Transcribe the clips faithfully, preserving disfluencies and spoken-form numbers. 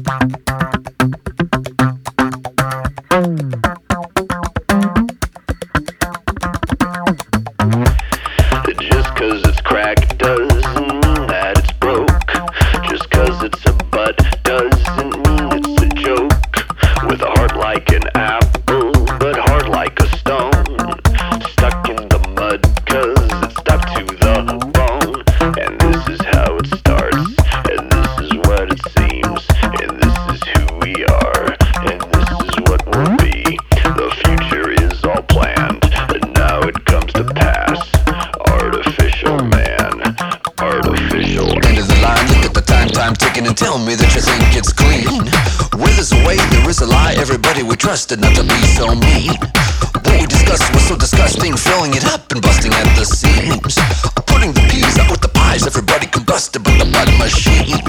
Just cause it's cracked doesn't mean that it's broke. Just cause it's a butt doesn't mean it's a joke. With a heart like an apple, but hard like a stone. Stuck in the mud cause it's stuck to the bone. And this is how it starts, and this is what it seems, and this is who we are, and this is what we'll be. The future is all planned, and now it comes to pass. Artificial man, artificial. End of the line, look at the time, time ticking, and tell me that you think it's clean. Where there's a way, there is a lie. Everybody we trusted not to be so mean. What we discussed was so disgusting, filling it up and busting at the seams. Putting the peas out with the pies, everybody combusted but the mud machine.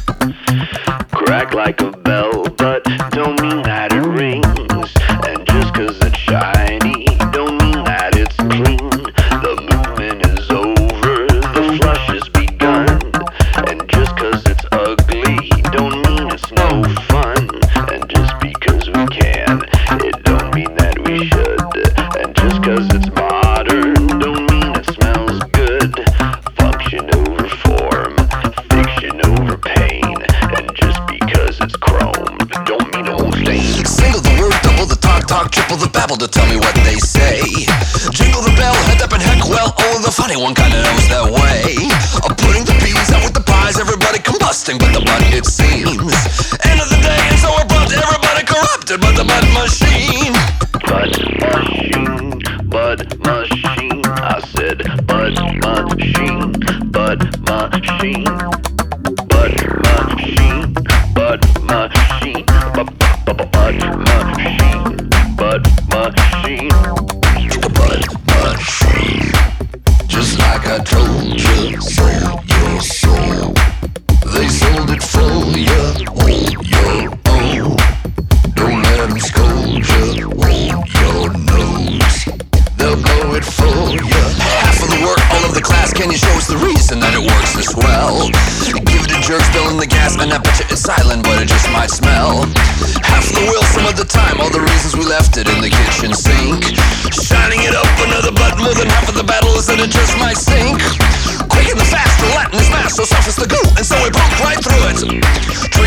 Crack like a bell, but don't mean that it rings. And just cause it's shiny, don't mean that it's clean. The movement is over, the flush has begun. And just cause it's ugly, don't mean it's no fun. And just because we can, it don't mean that we should. And just cause it's modern, don't mean it smells good. Function over form, fiction over pain. And just because it's chromed, don't mean it won't stain. Single the word, double the talk, talk, triple the babble to tell me what they say. Jingle the bell, head up and heck well, only the funny one kinda knows that way. Uh, putting the peas out with the pies, everybody combusting but the mud it seems. End of the day, and so abrupt, everybody corrupted but the mud machine. Bud machine, bud machine. I said bud machine, bud machine, bud machine, bud machine, bud machine, bud machine, Bud machine. Just like I told you, sold your soul. They sold it for you, hold your own. Don't let them scold you, hold your nose. They'll blow it for you. Half of the work, all of the class, can you show us the reason that it works this well? Give it a jerk, spilling the gas, and I bet you it's silent, but it just might smell. Half the wheel, some of the time, all the reasons we left it in the kitchen sink. Shining it up another button, more than half of the battle is that it just might sink. Quick and the fast, the Latin is mass, so soft as the glue, and so we broke right through it.